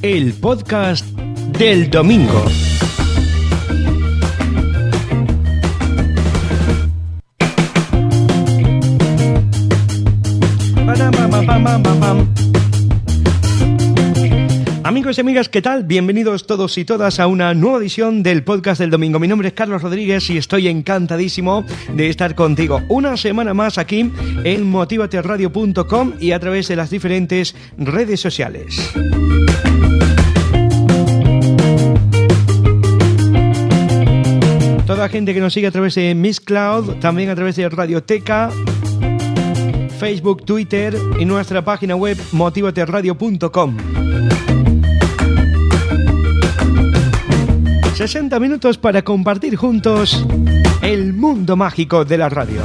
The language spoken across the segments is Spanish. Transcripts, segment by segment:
el podcast del domingo. Amigos y amigas, ¿qué tal? Bienvenidos todos y todas a una nueva edición del podcast del domingo. Mi nombre es Carlos Rodríguez y estoy encantadísimo de estar contigo una semana más aquí en motivateradio.com y a través de las diferentes redes sociales. Toda la gente que nos sigue a través de Miss Cloud, también a través de Radioteca, Facebook, Twitter y nuestra página web motivateradio.com. 60 minutos para compartir juntos el mundo mágico de la radio.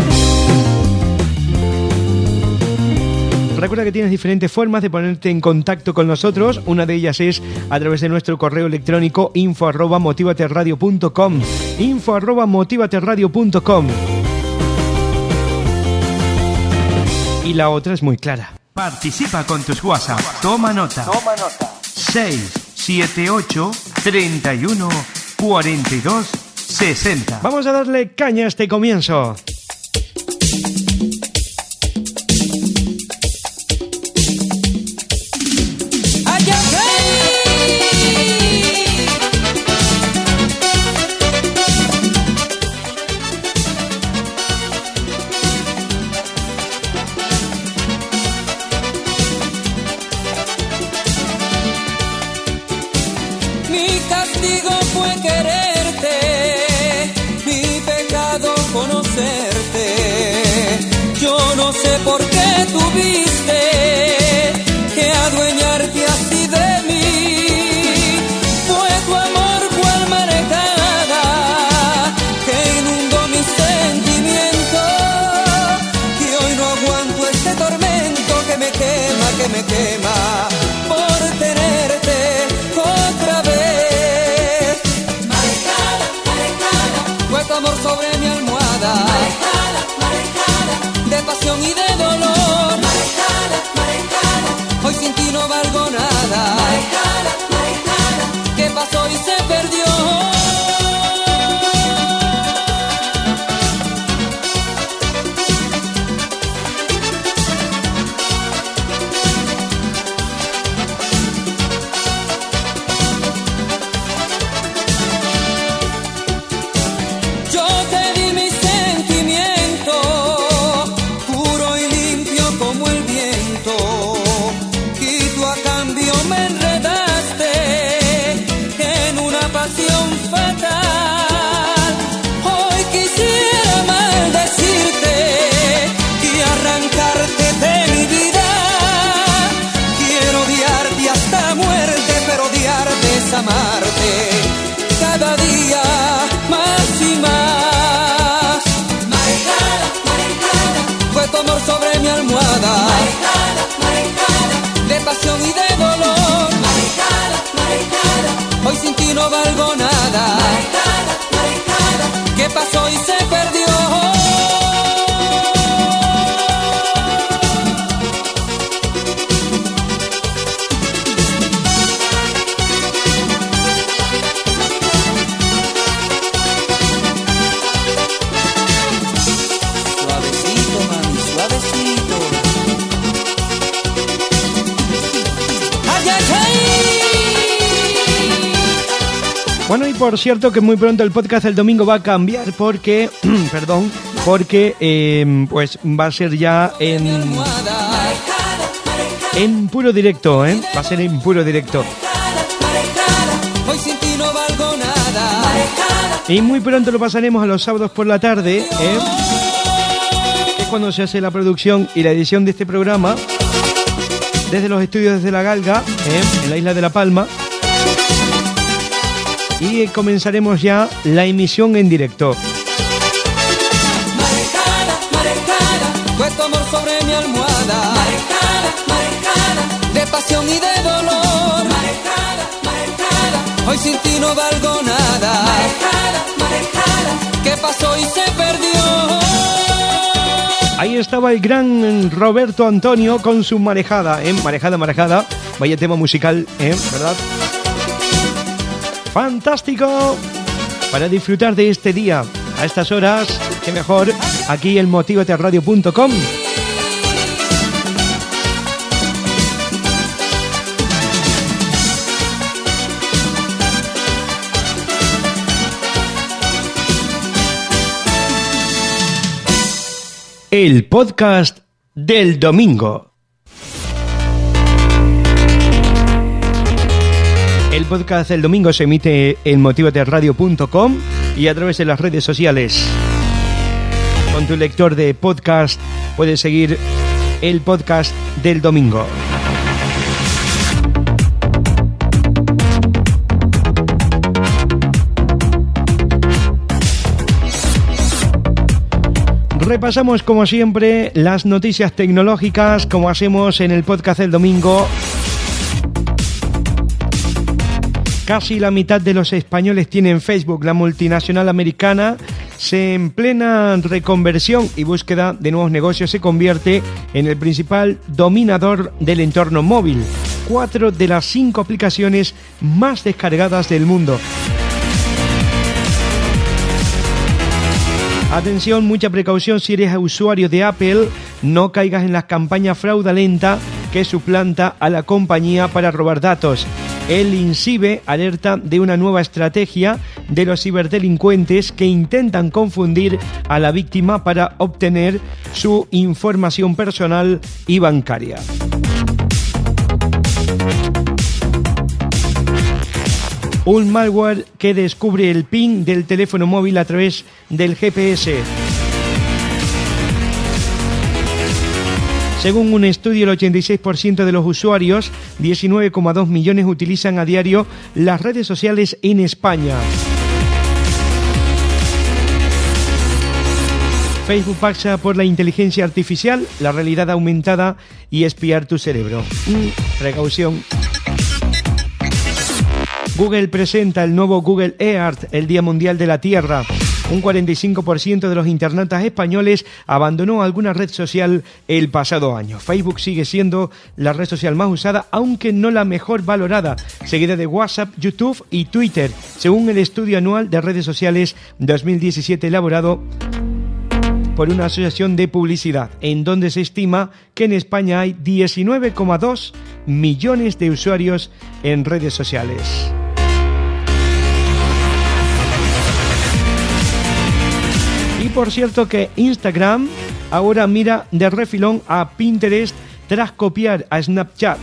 Recuerda que tienes diferentes formas de ponerte en contacto con nosotros. Una de ellas es a través de nuestro correo electrónico info@motivateradio.com. info@motivateradio.com. Y la otra es muy clara. Participa con tus WhatsApp. Toma nota. 678 31 42 60. Vamos a darle caña a este comienzo. ¿Por qué tuviste que adueñarte así de mí? Fue tu amor cual marejada que inundó mis sentimientos, y hoy no aguanto este tormento que me quema por tenerte otra vez. Marejada, marejada, fue tu amor sobre mi almohada. Marejada, marejada, de pasión y de dolor. Marejada, marejada, hoy sin ti no valgo nada. Marejada, marejada, ¿qué pasó y se perdió? Amarte cada día más y más. Marejada, marejada, fue tu amor sobre mi almohada. Marejada, marejada, de pasión y de dolor. Marejada, marejada, hoy sin ti no valgo nada. Marejada, marejada, ¿qué pasó y se perdió? Bueno, y por cierto que muy pronto el podcast del domingo va a cambiar porque, pues va a ser ya en puro directo, ¿eh? Va a ser en puro directo. Y muy pronto lo pasaremos a los sábados por la tarde, ¿eh? Es cuando se hace la producción y la edición de este programa desde los estudios de La Galga, en la isla de La Palma. Y comenzaremos ya la emisión en directo. Marejada, marejada, fue tu amor sobre mi almohada. Marejada, marejada, de pasión y de dolor. Marejada, marejada, hoy sin ti no valgo nada. Marejada, marejada, ¿qué pasó y se perdió? Ahí Ahí estaba el gran Roberto Antonio con su marejada, marejada. Vaya tema musical, ¿verdad? Fantástico. Para disfrutar de este día a estas horas, qué mejor aquí en motivaterradio.com. El podcast del domingo. El podcast del domingo se emite en motivaterradio.com y a través de las redes sociales. Con tu lector de podcast puedes seguir el podcast del domingo. Repasamos como siempre las noticias tecnológicas como hacemos en el podcast del domingo. Casi la mitad de los españoles tienen Facebook. La multinacional americana en plena reconversión y búsqueda de nuevos negocios se convierte en el principal dominador del entorno móvil. 4 de las 5 aplicaciones más descargadas del mundo. Atención, mucha precaución si eres usuario de Apple, no caigas en las campañas fraudulentas que suplanta a la compañía para robar datos. El INCIBE alerta de una nueva estrategia de los ciberdelincuentes que intentan confundir a la víctima para obtener su información personal y bancaria. Un malware que descubre el PIN del teléfono móvil a través del GPS. Según un estudio, el 86% de los usuarios, 19,2 millones, utilizan a diario las redes sociales en España. Facebook pasa por la inteligencia artificial, la realidad aumentada y espiar tu cerebro. Precaución. Google presenta el nuevo Google Earth, el Día Mundial de la Tierra. Un 45% de los internautas españoles abandonó alguna red social el pasado año. Facebook sigue siendo la red social más usada, aunque no la mejor valorada, seguida de WhatsApp, YouTube y Twitter, según el estudio anual de redes sociales 2017 elaborado por una asociación de publicidad, en donde se estima que en España hay 19,2 millones de usuarios en redes sociales. Y por cierto que Instagram ahora mira de refilón a Pinterest tras copiar a Snapchat.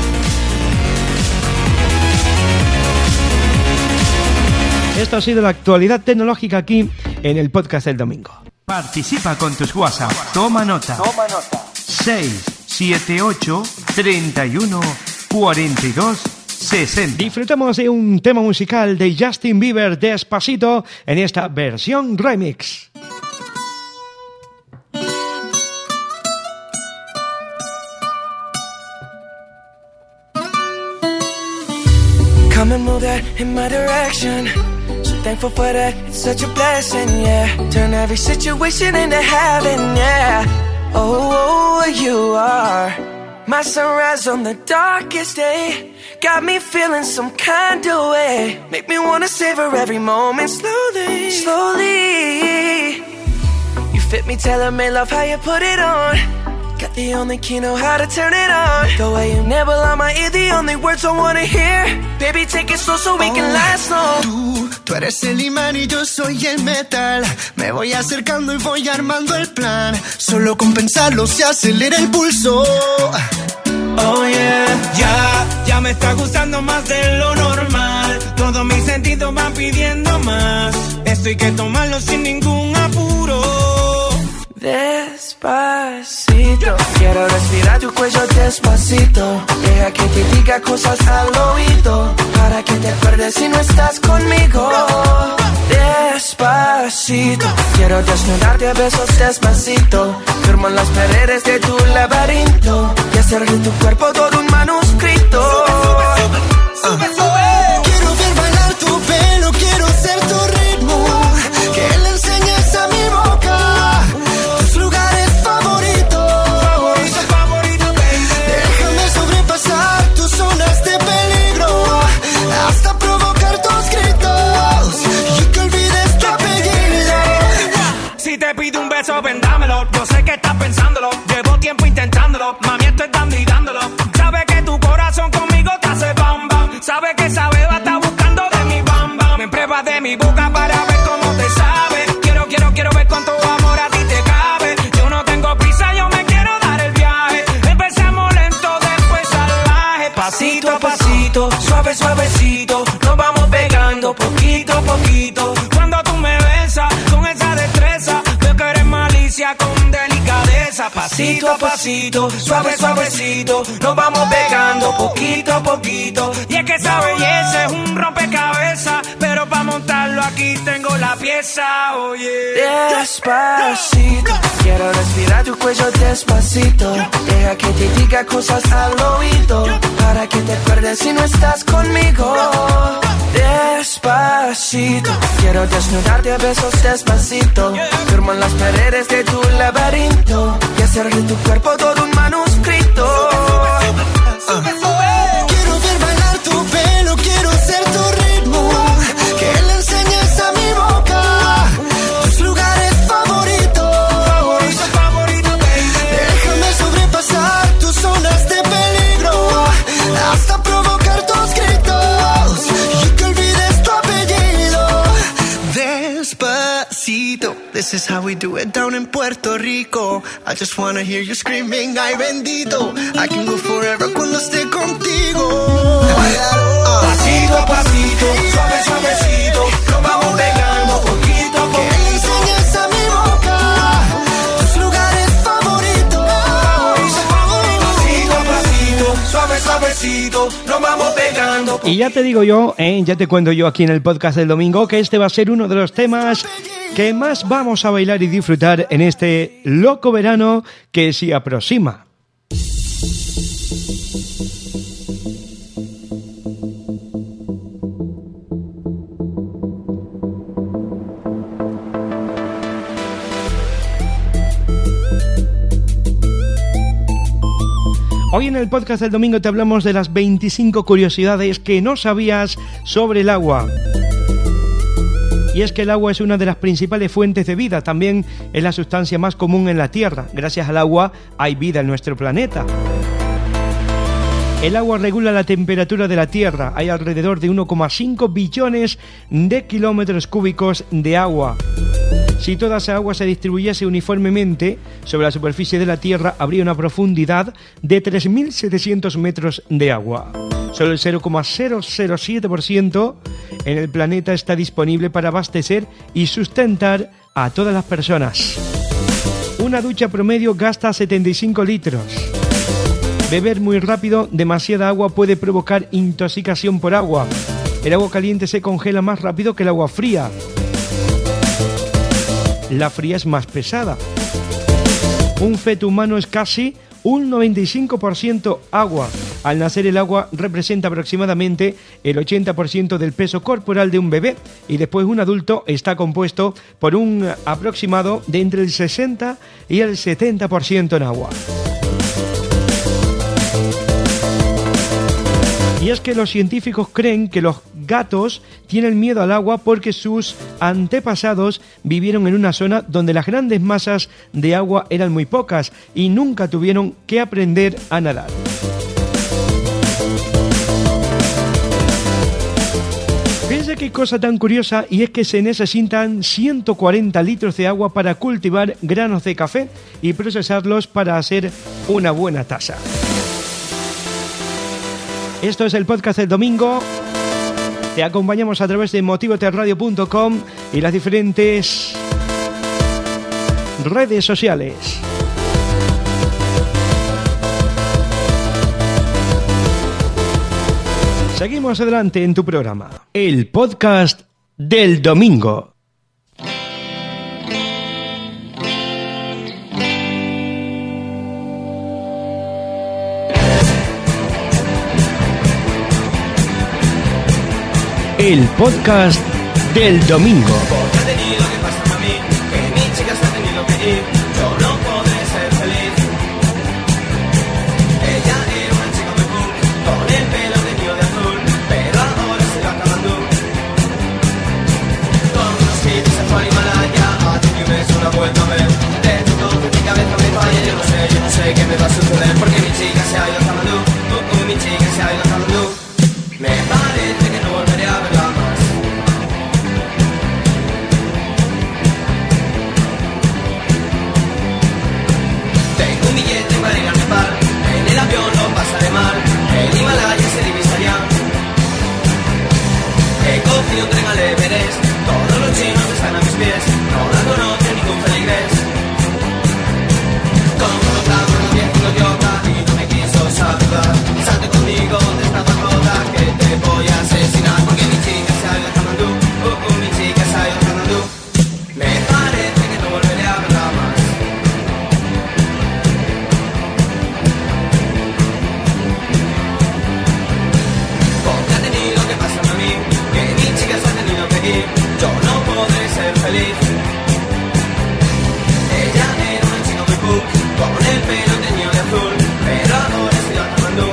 Esto ha sido la actualidad tecnológica aquí en el podcast del domingo. Participa con tus WhatsApp. Toma nota. 678 31 42 60. Disfrutamos de un tema musical de Justin Bieber, Despacito, en esta versión remix. Come and move that in my direction. So thankful for that, it's such a blessing, yeah. Turn every situation into heaven, yeah. Oh, you are my sunrise on the darkest day. Got me feeling some kind of way. Make me wanna savor every moment slowly, slowly. You fit me, tailor-made, love how you put it on. Got the only key, know how to turn it on. The way you nibble on my ear, the only words I wanna hear. Baby, take it slow so we can last long. Tú eres el imán y yo soy el metal. Me voy acercando y voy armando el plan. Solo con pensarlo se acelera el pulso. Oh yeah, ya me está gustando más de lo normal. Todos mis sentidos van pidiendo más. Esto hay que tomarlo sin ningún apuro. Despacito, quiero respirar tu cuello despacito. Deja que te diga cosas al oído, para que te acuerdes si no estás conmigo. Despacito, quiero desnudarte a besos despacito. Firmo en las paredes de tu laberinto y hacer de tu cuerpo todo un manuscrito. Sube, sube. Quiero ver bailar tu pelo, quiero ser tu ritmo. Que le enseñes a mi boca tus lugares favoritos. Mami, estoy dando y dándolo. Sabe que tu corazón conmigo te hace bam bam. Sabe que esa beba está buscando de mi bam bam. Me pruebas de mi boca para ver cómo te sabe. Quiero ver cuánto amor a ti te cabe. Yo no tengo prisa, yo me quiero dar el viaje. Empezamos lento, después salvaje. Pasito a pasito, suave, suavecito. Nos vamos pegando poquito a poquito. Cuando tú me besas con esa destreza, veo que eres malicia con delicadeza. Pasito a pasito, suave, suavecito. Nos vamos pegando poquito a poquito. Y es que esa belleza es un rompecabezas, pero para montarlo aquí tengo la pieza, oye. Despacito, quiero respirar tu cuello despacito. Deja que te diga cosas al oído, para que te acuerdes si no estás conmigo. Despacito, quiero desnudarte a besos despacito. Firmo en las paredes de tu laberinto y hacer de tu cuerpo todo un manuscrito. Quiero ver bailar tu pelo, quiero ser tu ritmo. Que le enseñes a mi boca tus lugares favoritos. Déjame sobrepasar tus zonas de peligro, hasta provocar tus gritos y que olvides tu apellido. Despacito, this is how we do it down in Puerto Rico. I just wanna hear you screaming, ay bendito. I can go forever cuando esté contigo. Pasito a pasito, suave, suavecito. Nos vamos pegando poquito a Que poquito. enseñes a mi boca tus lugares favoritos. Pasito a pasito, suave, suavecito. Nos vamos pegando. Y ya te digo yo, ya te cuento yo aquí en el podcast del domingo, que este va a ser uno de los temas que más vamos a bailar y disfrutar en este loco verano que se aproxima. Hoy en el podcast del domingo te hablamos de las 25 curiosidades que no sabías sobre el agua. Y es que el agua es una de las principales fuentes de vida, también es la sustancia más común en la Tierra. Gracias al agua hay vida en nuestro planeta. El agua regula la temperatura de la Tierra. Hay alrededor de 1,5 billones de kilómetros cúbicos de agua. Si toda esa agua se distribuyese uniformemente sobre la superficie de la Tierra, habría una profundidad de 3.700 metros de agua. Solo el 0,007% en el planeta está disponible para abastecer y sustentar a todas las personas. Una ducha promedio gasta 75 litros. Beber muy rápido demasiada agua puede provocar intoxicación por agua. El agua caliente se congela más rápido que el agua fría. La fría es más pesada. Un feto humano es casi un 95% agua. Al nacer el agua representa aproximadamente el 80% del peso corporal de un bebé y después un adulto está compuesto por un aproximado de entre el 60 y el 70% en agua. Y es que los científicos creen que los gatos tienen miedo al agua porque sus antepasados vivieron en una zona donde las grandes masas de agua eran muy pocas y nunca tuvieron que aprender a nadar. Fíjense qué cosa tan curiosa, y es que se necesitan 140 litros de agua para cultivar granos de café y procesarlos para hacer una buena taza. Esto es el podcast del domingo. Te acompañamos a través de motivoterradio.com y las diferentes redes sociales. Seguimos adelante en tu programa, el podcast del domingo. El podcast del domingo. Porque ha tenido que pasarme a mí, que mi chica se ha tenido que ir, yo no podré ser feliz. Ella era una chica muy cool, con el pelo teñido de azul, pero ahora se va acabando. Con unos hits se fue a Himalaya, hace que me des una vuelta a ver. De todo mi cabeza me falla, yo no sé qué me va a suceder, porque pasaré mal. El Himalaya se divisa ya. He cogido un tren al Everest. Todos los chinos están a mis pies. No la conoce ningún feligrés. Como los bravos no vienen los yoga y no me quiso saludar. Salte conmigo de esta pagoda que te voy a asesinar. Porque mi chica se ha ido a Katmandú. Mi chica se ha ido a Katmandú. Me parece que no volveré a verla más. Porque ha tenido que pasarme a mí, que mi chica se ha tenido que ir. Yo no podré ser feliz. Ella era una chica muy cool, con el pelo teñido de azul, pero ahora se va tomando.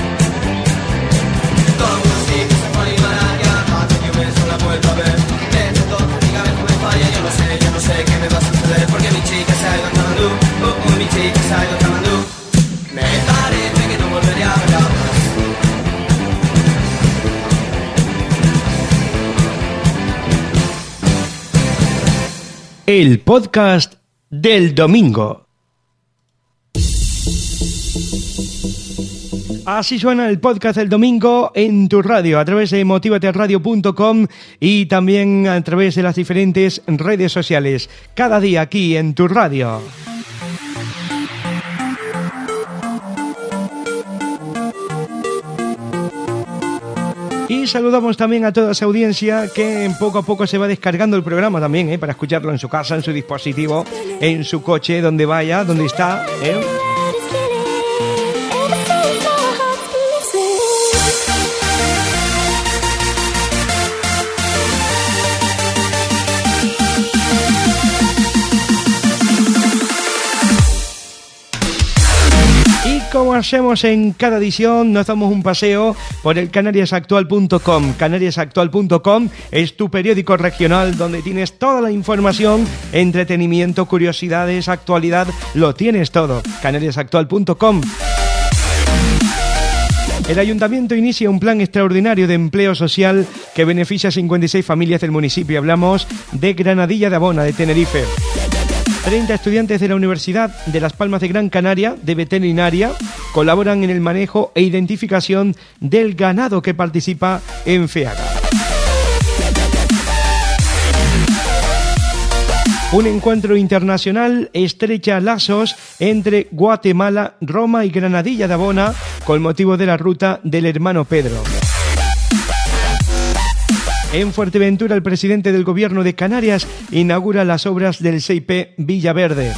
Como unos chicos se ponen Himalaya, hace que un mes no la vuelvo a ver. Desde entonces mi cabeza me falla, yo no sé qué me va a suceder. Porque mi chica se ha ido a Katmandú, mi chica se ha ido a Katmandú. Me parece que no volveré a verla más. El podcast del domingo. Así suena el podcast del domingo en tu radio, a través de motivateradio.com y también a través de las diferentes redes sociales. Cada día aquí en tu radio. Y saludamos también a toda esa audiencia que poco a poco se va descargando el programa también, para escucharlo en su casa, en su dispositivo, en su coche, donde vaya, donde está, Como hacemos en cada edición, nos damos un paseo por el canariasactual.com. Canariasactual.com es tu periódico regional donde tienes toda la información, entretenimiento, curiosidades, actualidad, lo tienes todo. Canariasactual.com. El Ayuntamiento inicia un plan extraordinario de empleo social que beneficia a 56 familias del municipio. Hablamos de Granadilla de Abona, de Tenerife. 30 estudiantes de la Universidad de Las Palmas de Gran Canaria, de veterinaria, colaboran en el manejo e identificación del ganado que participa en FEAGA. Un encuentro internacional estrecha lazos entre Guatemala, Roma y Granadilla de Abona con motivo de la ruta del hermano Pedro. En Fuerteventura, el presidente del Gobierno de Canarias inaugura las obras del CIP Villaverde.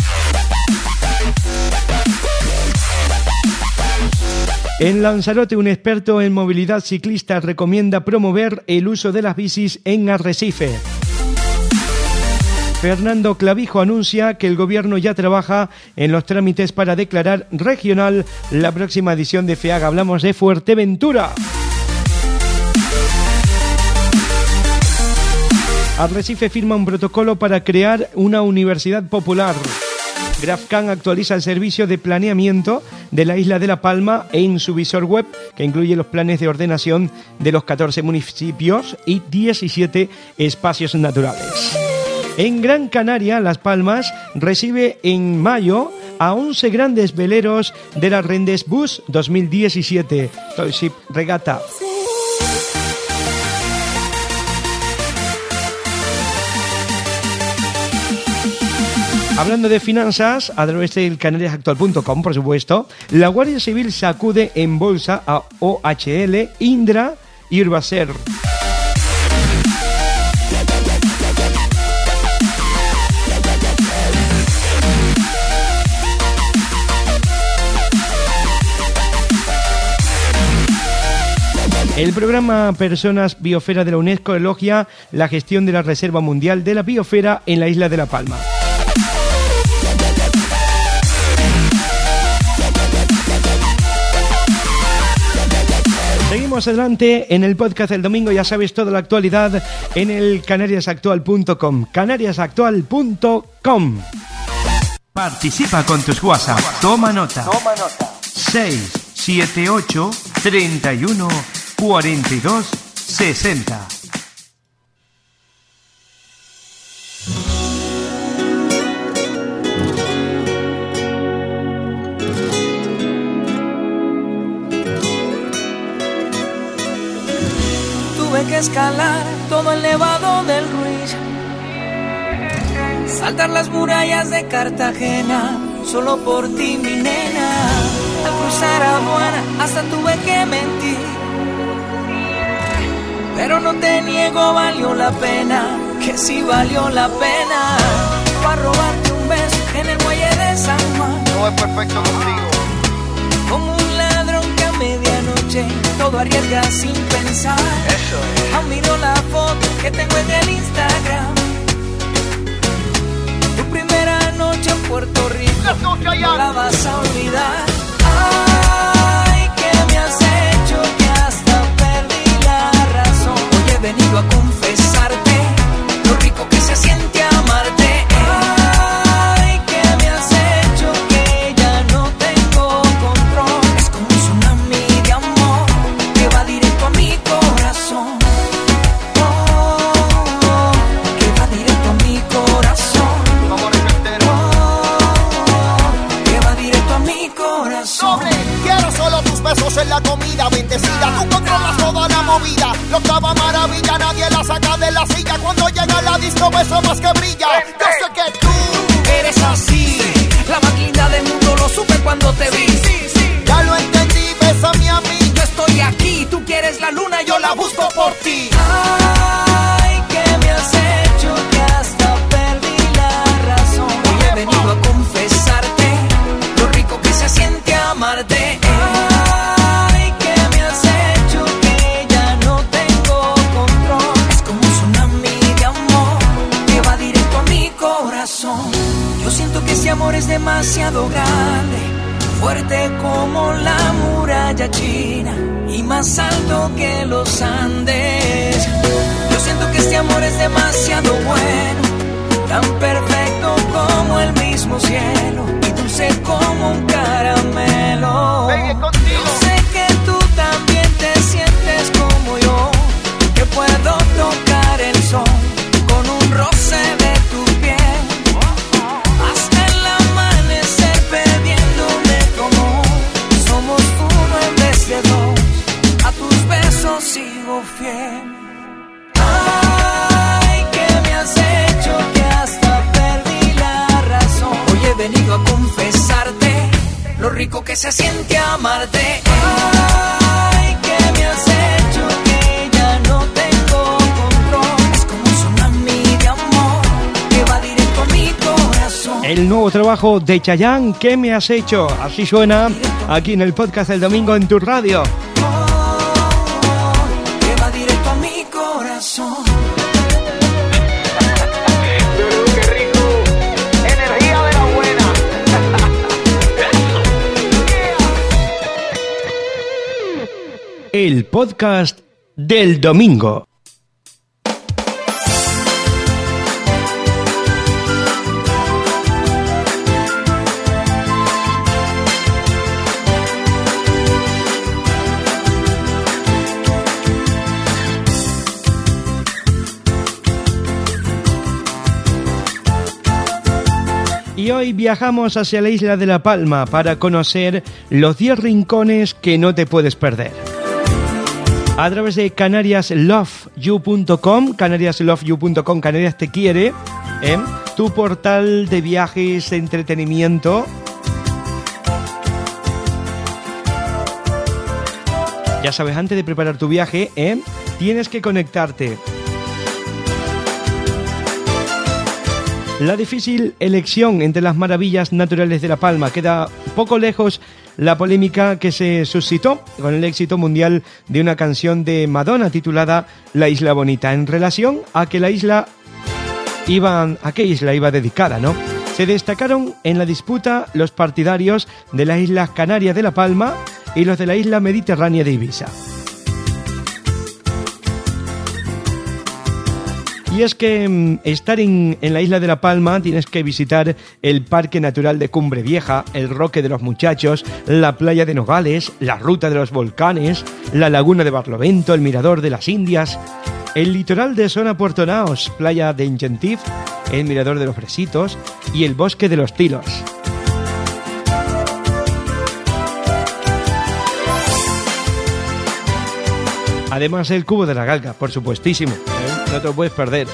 En Lanzarote, un experto en movilidad ciclista recomienda promover el uso de las bicis en Arrecife. Fernando Clavijo anuncia que el Gobierno ya trabaja en los trámites para declarar regional la próxima edición de FEAGA. Hablamos de Fuerteventura. Arrecife firma un protocolo para crear una universidad popular. GrafCan actualiza el servicio de planeamiento de la isla de La Palma en su visor web, que incluye los planes de ordenación de los 14 municipios y 17 espacios naturales. En Gran Canaria, Las Palmas recibe en mayo a 11 grandes veleros de la Rendes Bus 2017, Toy Ship Regata. Hablando de finanzas, a través del canariasactual.com, por supuesto, la Guardia Civil sacude en bolsa a OHL, Indra y Urbaser. El programa Personas Biosfera de la UNESCO elogia la gestión de la Reserva Mundial de la Biosfera en la isla de La Palma. Seguimos adelante en el podcast del domingo, ya sabes toda la actualidad en el canariasactual.com. canariasactual.com. Participa con tus WhatsApp. Toma nota. 678 31 42 60. que escalar todo el nevado del Ruiz, saltar las murallas de Cartagena, solo por ti, mi nena. Al cruzar aduana hasta tuve que mentir, pero no te niego, valió la pena, que sí valió la pena. Para robarte un beso en el muelle de San Juan, No es perfecto contigo. como un ladrón que a medianoche todo arriesga sin pensar. Eso es. Aún miro la foto que tengo en el Instagram, tu primera noche en Puerto Rico, no la vas a olvidar. Ay, ¿qué me has hecho? Que hasta perdí la razón. Hoy he venido a confesarte lo rico que se siente amarte. Ay, ¿qué me has hecho? Que ya no tengo control. Es como un tsunami de amor que va directo a mi corazón. Oh, que va directo a mi corazón. Que va directo a mi corazón. Doble, quiero solo tus besos en la comida bendecida. Tú controlas toda la movida. La octava maravilla, nadie la saca de la silla. Cuando llega a la disco, beso más que brilla. Yo sé que tú Eres así, la más linda del mundo, lo supe cuando te vi. ya lo entendí, bésame a mí. Yo estoy aquí, tú quieres la luna, yo la busco por ti. Ay, ¿qué me has hecho? Que hasta perdí la razón. Hoy he venido a confesarte lo rico que se siente amarte. Ay, ¿qué me has hecho? Que ya no tengo control. Es como un tsunami de amor que va directo a mi corazón. Yo siento que ese amor es demasiado grande, fuerte como la muralla china y más alto que los Andes. Yo siento que este amor es demasiado bueno, tan perfecto como el mismo cielo y dulce como un caramelo. Pegue contigo. Yo sé que tú también te sientes como yo, que puedo tocar el sol con un roce de tu piel. Hasta el amanecer perdiéndome como somos uno en vez de dos. A tus besos sigo fiel. Ay, ¿qué me has hecho? Que hasta perdí la razón. Hoy he venido a confesarte lo rico que se siente amarte. Ay, ¿qué me has hecho? Que ya no tengo control. Es como un tsunami de amor que va directo a mi corazón. El nuevo trabajo de Chayanne, ¿qué me has hecho? Así suena aquí en el podcast del domingo en tu radio. Que va directo a mi corazón. Qué rico. Energía de la buena. El podcast del domingo. Y hoy viajamos hacia la isla de La Palma para conocer los 10 rincones que no te puedes perder. A través de canariasloveyou.com, canariasloveyou.com, Canarias te quiere, tu portal de viajes, de entretenimiento. Ya sabes, antes de preparar tu viaje, tienes que conectarte. La difícil elección entre las maravillas naturales de La Palma. Queda poco lejos la polémica que se suscitó con el éxito mundial de una canción de Madonna titulada La Isla Bonita, en relación a que a qué isla iba dedicada, ¿no? Se destacaron en la disputa los partidarios de las Islas Canarias de La Palma y los de la isla mediterránea de Ibiza. Y es que estar en la isla de La Palma tienes que visitar el Parque Natural de Cumbre Vieja, el Roque de los Muchachos, la playa de Nogales, la Ruta de los Volcanes, la Laguna de Barlovento, el Mirador de las Indias, el litoral de Zona Puerto Naos, playa de Ingentif, el Mirador de los Fresitos y el Bosque de los Tilos. Además, el cubo de la galga, por supuestísimo, ¿eh? No te lo puedes perder.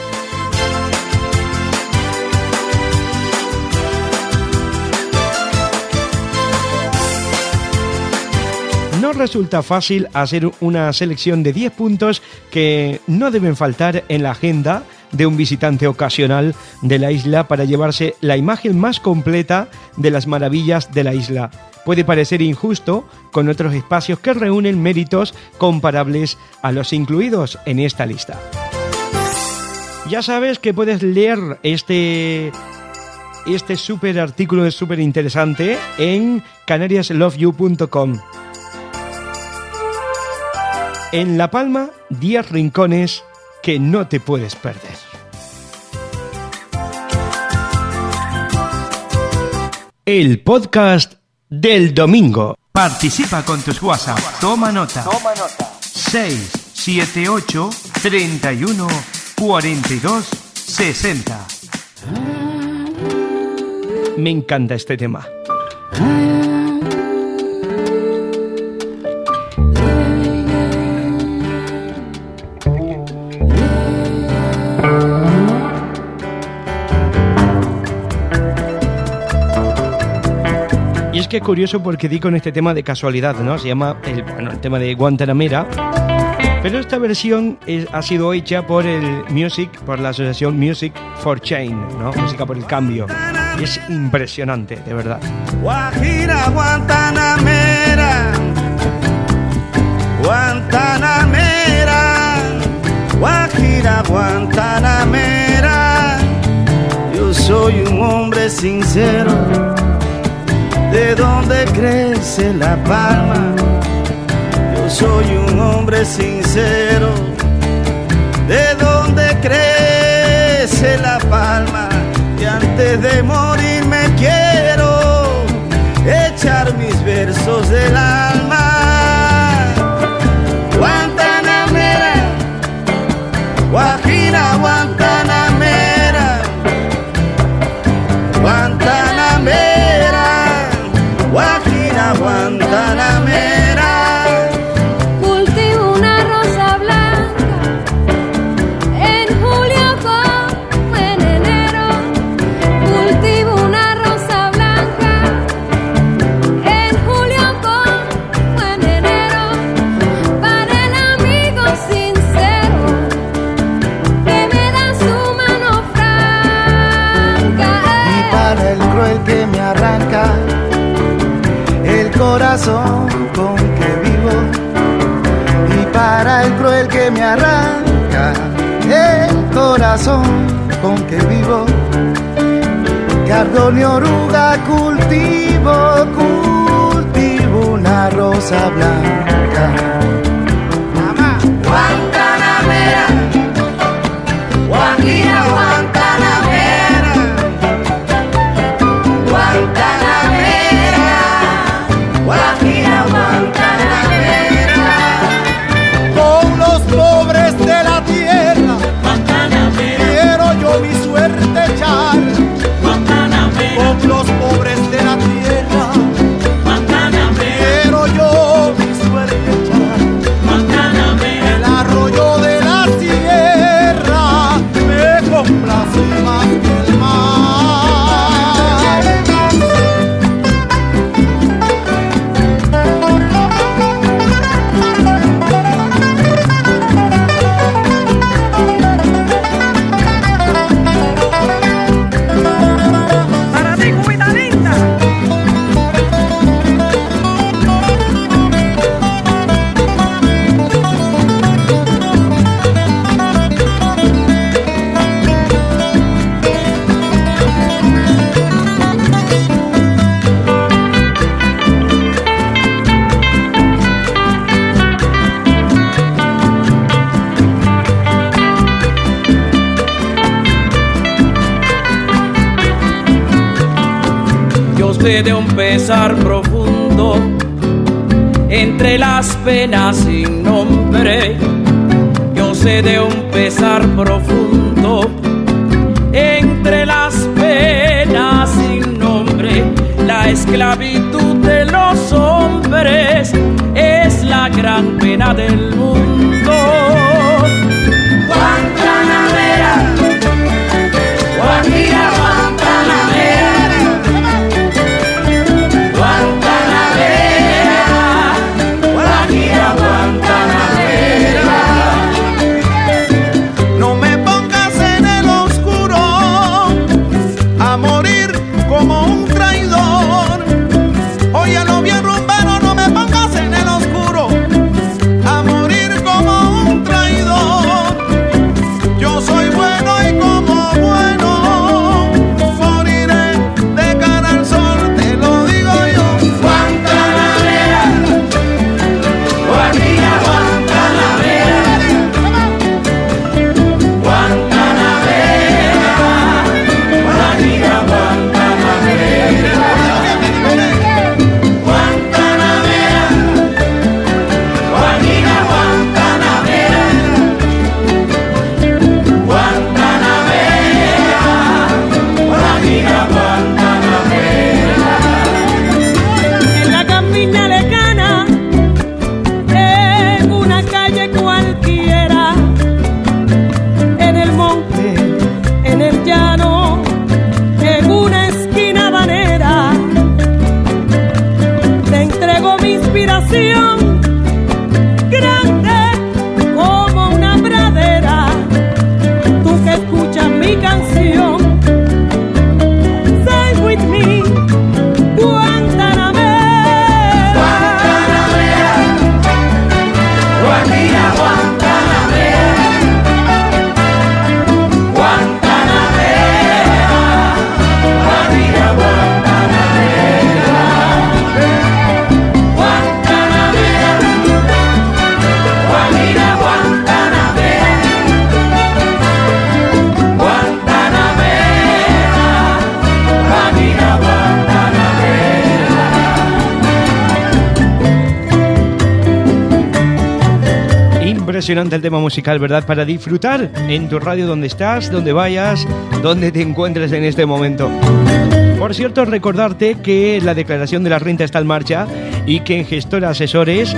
No resulta fácil hacer una selección de 10 puntos que no deben faltar en la agenda de un visitante ocasional de la isla para llevarse la imagen más completa de las maravillas de la isla. Puede parecer injusto con otros espacios que reúnen méritos comparables a los incluidos en esta lista. Ya sabes que puedes leer este súper artículo, es súper interesante, en canariasloveyou.com. En La Palma, 10 rincones que no te puedes perder. El podcast del domingo. Participa con tus WhatsApp. Toma nota. 678 31 42 60. Me encanta este tema. Es que es curioso porque di con este tema de casualidad, ¿no? Se llama el tema de Guantanamera. Pero esta versión ha sido hecha por la asociación Music for Change, ¿no? Música por el cambio. Y es impresionante, de verdad. Guajira, Guantanamera, Guantanamera, Guajira, Guantanamera. Yo soy un hombre sincero, de donde crece la palma. Yo soy un hombre sincero, de donde crece la palma. Y antes de morir me quiero echar mis versos del alma. Guantanamera, Guajira, Guantanamera, Guantanamera, Guajira, Guantanamera. Cultivo una rosa blanca en julio como en enero. Cultivo una rosa blanca en julio como en enero. Para el amigo sincero que me da su mano franca. Y para el cruel que me arranca el corazón con que vivo, y para el cruel que me arranca el corazón con que vivo, cardón y oruga cultivo una rosa blanca. Guantanamera, Guajira, Guantanamera, Guantanamera, Guajira, Guantanamera. Con los pobres de la tierra quiero yo mi suerte echar. Con los pobres de la tierra quiero yo mi suerte echar. El arroyo de la sierra me complace más que el mar. Para ti, cubita linda. Yo sé de un pesar profundo entre las penas sin nombre. Yo sé de un pesar profundo entre las penas sin nombre. La esclavitud de los hombres es la gran pena del mundo. Impresionante el tema musical, ¿verdad? Para disfrutar en tu radio donde estás, donde vayas, donde te encuentres en este momento. Por cierto, recordarte que la declaración de la renta está en marcha y que en Gestora Asesores,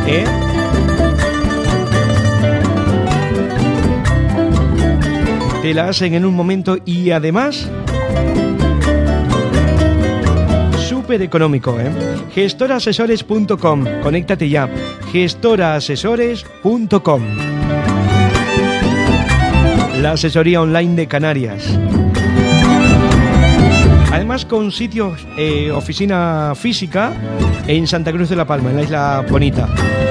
te la hacen en un momento y además súper económico, gestorasesores.com, conéctate ya, gestorasesores.com, la asesoría online de Canarias. Además con sitios, oficina física en Santa Cruz de la Palma, en la Isla Bonita.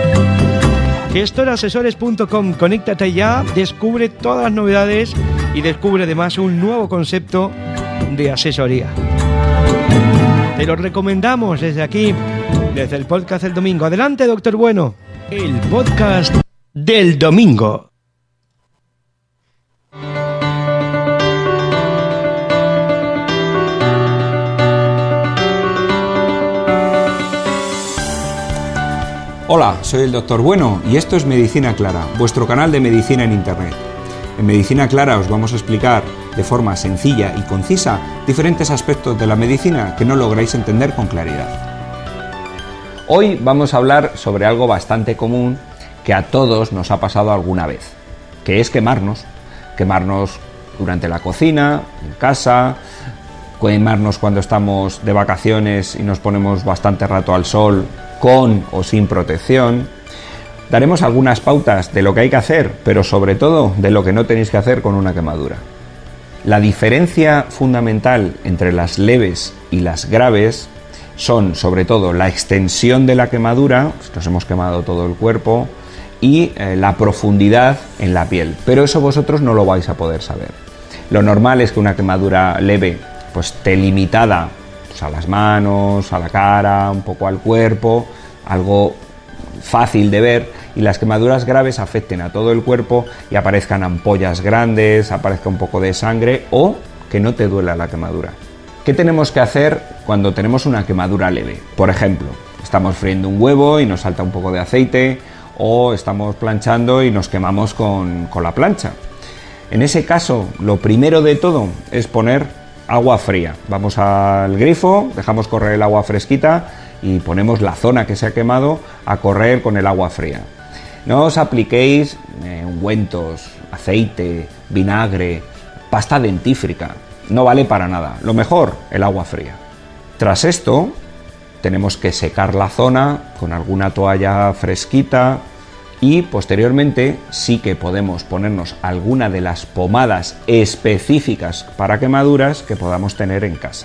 gestorasesores.com, conéctate ya, descubre todas las novedades y descubre además un nuevo concepto de asesoría. Te lo recomendamos desde aquí, desde el podcast del domingo. Adelante, doctor Bueno. El podcast del domingo. Hola, soy el Dr. Bueno y esto es Medicina Clara, vuestro canal de medicina en Internet. En Medicina Clara os vamos a explicar de forma sencilla y concisa diferentes aspectos de la medicina que no lográis entender con claridad. Hoy vamos a hablar sobre algo bastante común que a todos nos ha pasado alguna vez, que es quemarnos. Quemarnos durante la cocina, en casa, quemarnos cuando estamos de vacaciones y nos ponemos bastante rato al sol con o sin protección. Daremos algunas pautas de lo que hay que hacer, pero sobre todo de lo que no tenéis que hacer con una quemadura. La diferencia fundamental entre las leves y las graves son sobre todo la extensión de la quemadura, si nos hemos quemado todo el cuerpo, y la profundidad en la piel, pero eso vosotros no lo vais a poder saber. Lo normal es que una quemadura leve pues esté limitada pues, a las manos, a la cara, un poco al cuerpo, algo fácil de ver, y las quemaduras graves afecten a todo el cuerpo y aparezcan ampollas grandes, aparezca un poco de sangre o que no te duela la quemadura. ¿Qué tenemos que hacer cuando tenemos una quemadura leve? Por ejemplo, estamos friendo un huevo y nos salta un poco de aceite, o estamos planchando y nos quemamos con la plancha. En ese caso, lo primero de todo es poner agua fría. Vamos al grifo, dejamos correr el agua fresquita y ponemos la zona que se ha quemado a correr con el agua fría. No os apliquéis ungüentos, aceite, vinagre, pasta dentífrica. No vale para nada. Lo mejor, el agua fría. Tras esto, tenemos que secar la zona con alguna toalla fresquita y posteriormente sí que podemos ponernos alguna de las pomadas específicas para quemaduras que podamos tener en casa.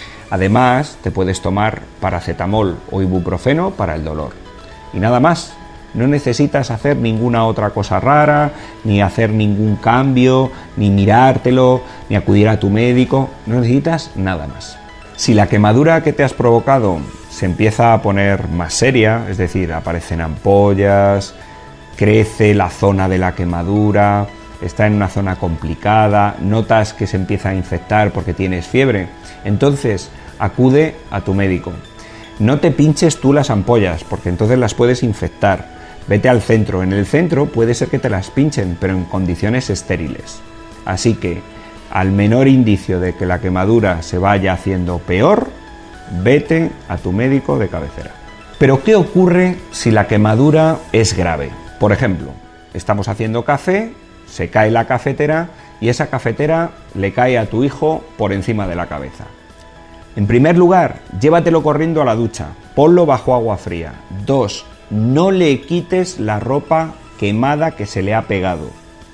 Además, te puedes tomar paracetamol o ibuprofeno para el dolor. Y nada más. No necesitas hacer ninguna otra cosa rara, ni hacer ningún cambio, ni mirártelo, ni acudir a tu médico. No necesitas nada más. Si la quemadura que te has provocado se empieza a poner más seria, es decir, aparecen ampollas, crece la zona de la quemadura, está en una zona complicada, notas que se empieza a infectar porque tienes fiebre, entonces acude a tu médico. No te pinches tú las ampollas porque entonces las puedes infectar. Vete al centro. En el centro puede ser que te las pinchen, pero en condiciones estériles. Así que, al menor indicio de que la quemadura se vaya haciendo peor, vete a tu médico de cabecera. Pero, ¿qué ocurre si la quemadura es grave? Por ejemplo, estamos haciendo café, se cae la cafetera y esa cafetera le cae a tu hijo por encima de la cabeza. En primer lugar, llévatelo corriendo a la ducha, ponlo bajo agua fría. 2. No le quites la ropa quemada que se le ha pegado.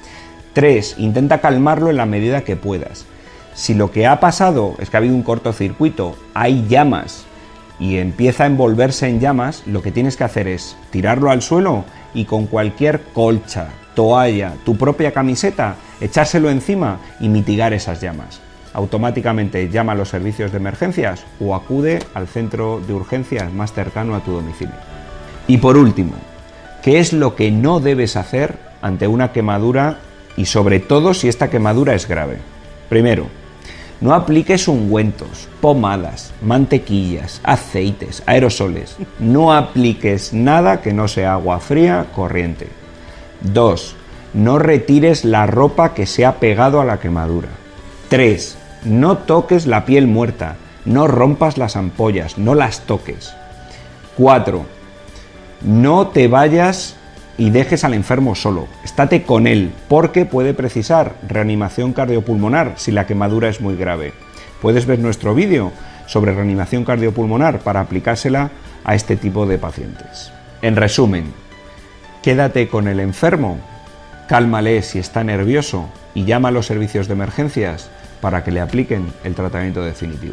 3. Intenta calmarlo en la medida que puedas. Si lo que ha pasado es que ha habido un cortocircuito, hay llamas y empieza a envolverse en llamas, lo que tienes que hacer es tirarlo al suelo y con cualquier colcha, toalla, tu propia camiseta, echárselo encima y mitigar esas llamas. Automáticamente llama a los servicios de emergencias o acude al centro de urgencias más cercano a tu domicilio. Y por último, ¿qué es lo que no debes hacer ante una quemadura y sobre todo si esta quemadura es grave? Primero, no apliques ungüentos, pomadas, mantequillas, aceites, aerosoles. No apliques nada que no sea agua fría corriente. 2. no retires la ropa que se ha pegado a la quemadura. 3. No toques la piel muerta, no rompas las ampollas, no las toques. 4. No te vayas y dejes al enfermo solo, estate con él, porque puede precisar reanimación cardiopulmonar si la quemadura es muy grave. Puedes ver nuestro vídeo sobre reanimación cardiopulmonar para aplicársela a este tipo de pacientes. En resumen, quédate con el enfermo, cálmale si está nervioso y llama a los servicios de emergencias para que le apliquen el tratamiento definitivo.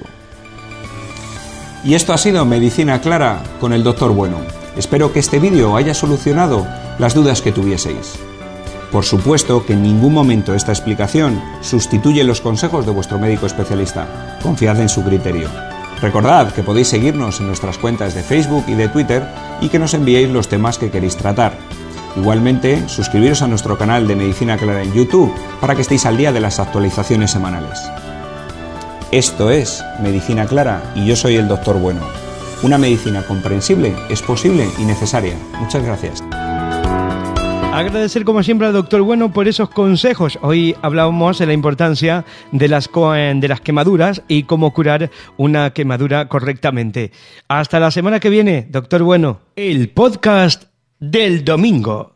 Y esto ha sido Medicina Clara con el Dr. Bueno. Espero que este vídeo haya solucionado las dudas que tuvieseis. Por supuesto que en ningún momento esta explicación sustituye los consejos de vuestro médico especialista. Confiad en su criterio. Recordad que podéis seguirnos en nuestras cuentas de Facebook y de Twitter y que nos enviéis los temas que queréis tratar. Igualmente, suscribiros a nuestro canal de Medicina Clara en YouTube para que estéis al día de las actualizaciones semanales. Esto es Medicina Clara y yo soy el Dr. Bueno. Una medicina comprensible es posible y necesaria. Muchas gracias. Agradecer como siempre al Dr. Bueno por esos consejos. Hoy hablábamos de la importancia de las quemaduras y cómo curar una quemadura correctamente. Hasta la semana que viene, Dr. Bueno, el podcast del domingo.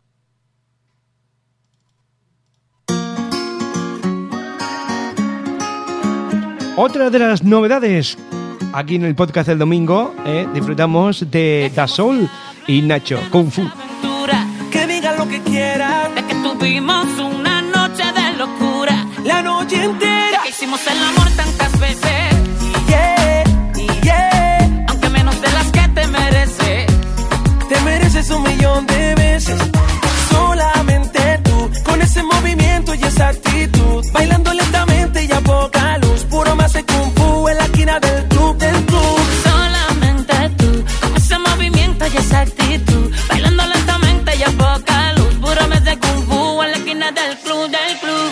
Otra de las novedades aquí en el podcast del domingo, disfrutamos de Dassault y Nacho Kung Fu. Que digan lo que quieran, de que tuvimos una noche de locura, la noche entera, de que hicimos el amor tantas veces, yeah, yeah. aunque menos de las que te mereces. Te mereces 1,000,000 de veces. Solamente tú, con ese movimiento y esa actitud, bailando lentamente y a poca luz, puro más de Kung Fu en la esquina del club, del club. Solamente tú, con ese movimiento y esa actitud, bailando lentamente y a poca luz, puro mes de Kung Fu en la esquina del club, del club.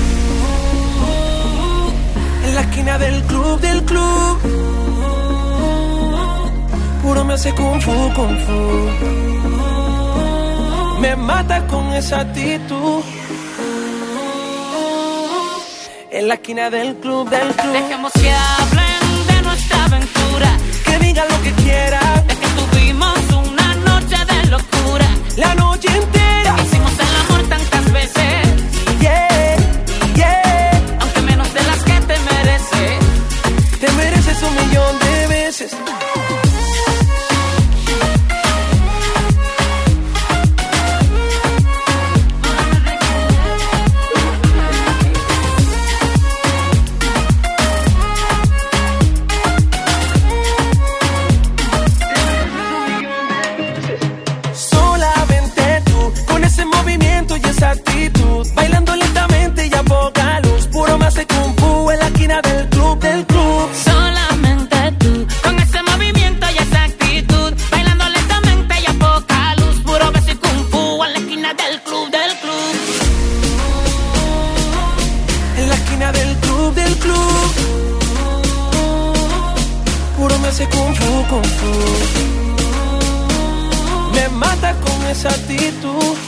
En la esquina del club, del club. Puro me hace Kung Fu, Kung Fu. Me mata con esa actitud. En la esquina del club, del club. Dejemos que hablen de nuestra aventura, que digan lo que quieran, de que tuvimos una noche de locura, la noche entera, hicimos el amor tantas veces, yeah, yeah. aunque menos de las que te mereces. Te mereces 1,000,000 de veces. Actitud, bailando lentamente y a poca luz, puro más de Kung Fu en la esquina del club, del club. Solamente tú, con ese movimiento y esa actitud, bailando lentamente y a poca luz, puro beso y Kung Fu en la esquina del club, del club. En la esquina del club, del club. Puro me hace Kung Fu, Kung Fu. Me mata con esa actitud.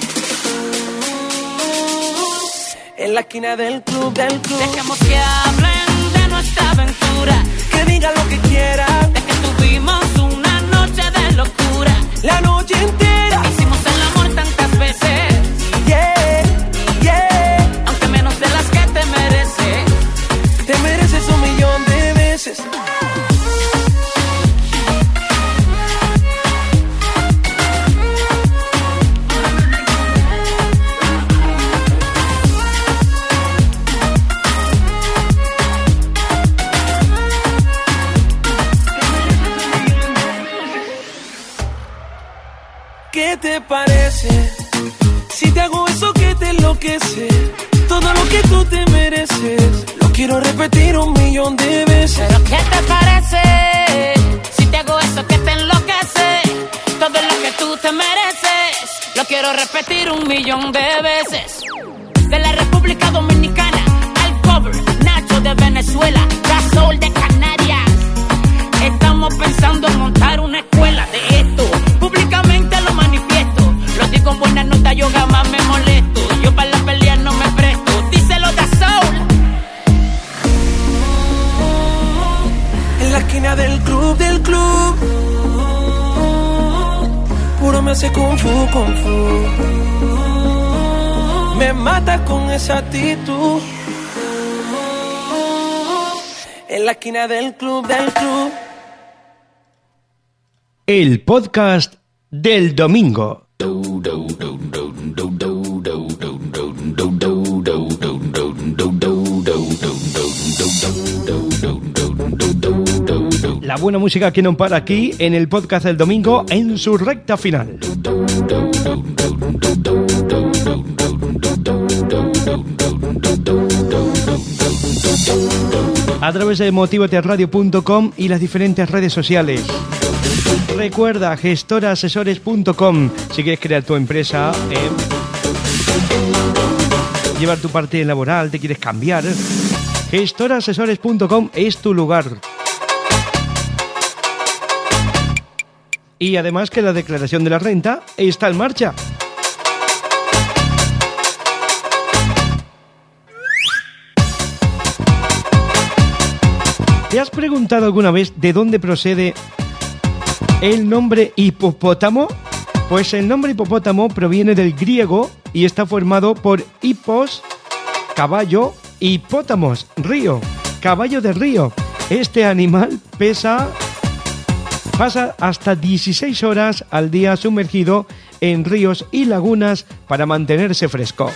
En la esquina del club, del club. Dejemos que hablen de nuestra aventura, que digan lo que quieran, de que tuvimos una noche de locura, la noche entera, hicimos el amor tantas veces, yeah, yeah. aunque menos de las que te mereces. Te mereces 1,000,000 de veces. ¿Qué te parece si te hago eso que te enloquece? Todo lo que tú te mereces, lo quiero repetir 1,000,000 de veces. ¿Pero qué te parece si te hago eso que te enloquece? Todo lo que tú te mereces, lo quiero repetir 1,000,000 de veces. De la República Dominicana al cover, Nacho de Venezuela, Dassault de Canarias. Estamos pensando en montar una escuela de esto. Públicamente lo manifiesto. Lo digo en buena nota, yo jamás me molesto. Yo para la tu kung fu. Me mata con esa actitud. En la esquina del club. El podcast del domingo. La buena música que no para aquí en el podcast del domingo en su recta final. A través de motivaterradio.com y las diferentes redes sociales. Recuerda, gestorasesores.com si quieres crear tu empresa, llevar tu parte laboral, te quieres cambiar. Gestorasesores.com es tu lugar. Y además que la declaración de la renta está en marcha. ¿Te has preguntado alguna vez de dónde procede el nombre hipopótamo? Pues el nombre hipopótamo proviene del griego y está formado por hippos, caballo, y hipótamos, río, caballo de río. Este animal pasa hasta 16 horas al día sumergido en ríos y lagunas para mantenerse fresco.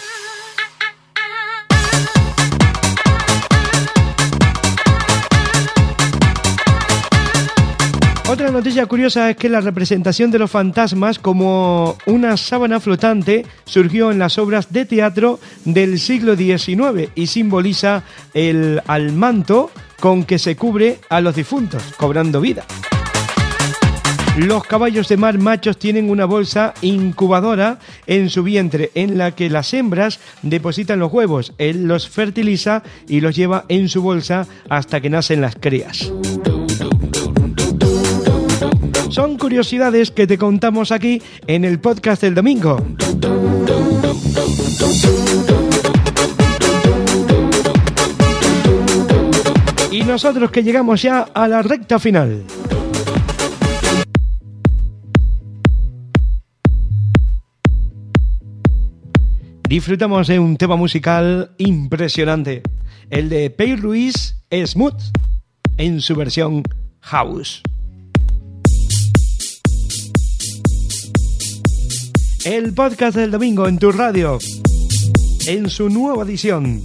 Otra noticia curiosa es que la representación de los fantasmas como una sábana flotante surgió en las obras de teatro del siglo XIX y simboliza al manto con que se cubre a los difuntos, cobrando vida. Los caballos de mar machos tienen una bolsa incubadora en su vientre en la que las hembras depositan los huevos. Él los fertiliza y los lleva en su bolsa hasta que nacen las crías. Son curiosidades que te contamos aquí en el podcast del domingo. Y nosotros que llegamos ya a la recta final. Disfrutamos de un tema musical impresionante, el de Pei Ruiz Smooth, en su versión House. El podcast del domingo en tu radio, en su nueva edición.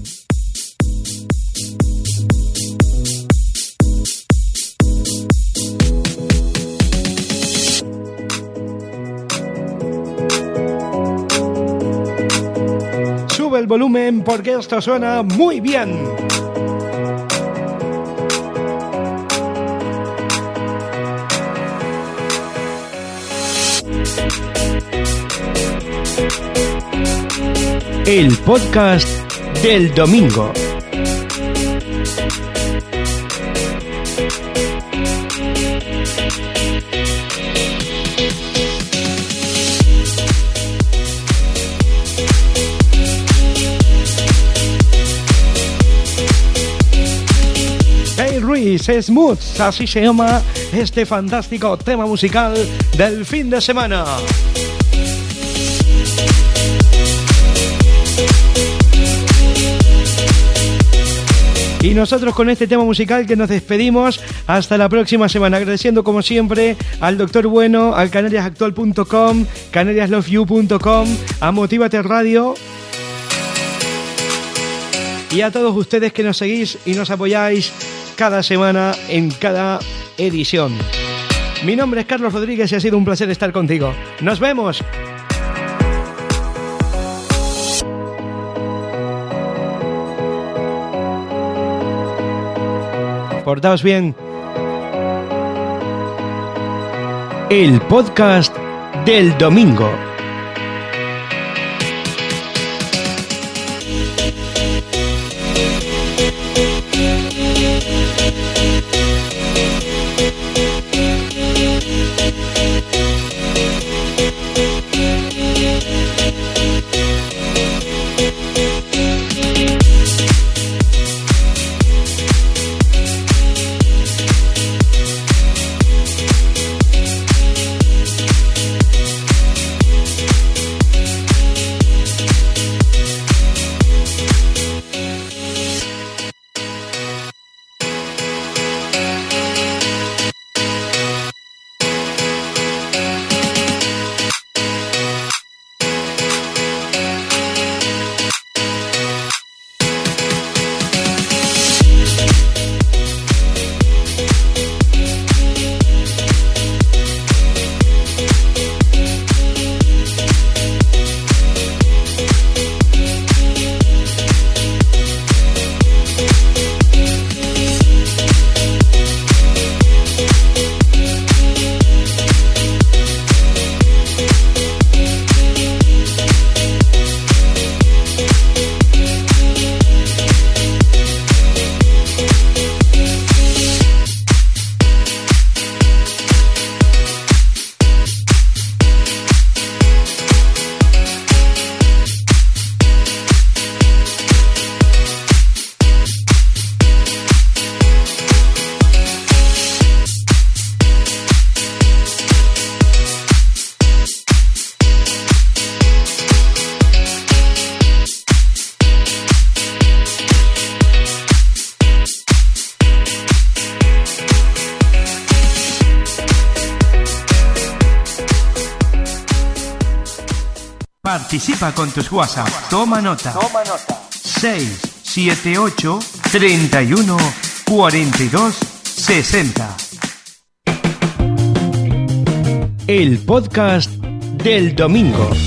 Sube el volumen porque esto suena muy bien. El podcast del domingo. Pei Ruiz Smooth, así se llama este fantástico tema musical del fin de semana. Y nosotros con este tema musical que nos despedimos hasta la próxima semana, agradeciendo como siempre al Doctor Bueno, al canariasactual.com, canariasloveyou.com, a Motívate Radio y a todos ustedes que nos seguís y nos apoyáis cada semana en cada edición. Mi nombre es Carlos Rodríguez y ha sido un placer estar contigo. ¡Nos vemos! Portaos bien. El podcast del domingo. Participa con tus WhatsApp. Toma nota. 678 31 42 60. El podcast del domingo.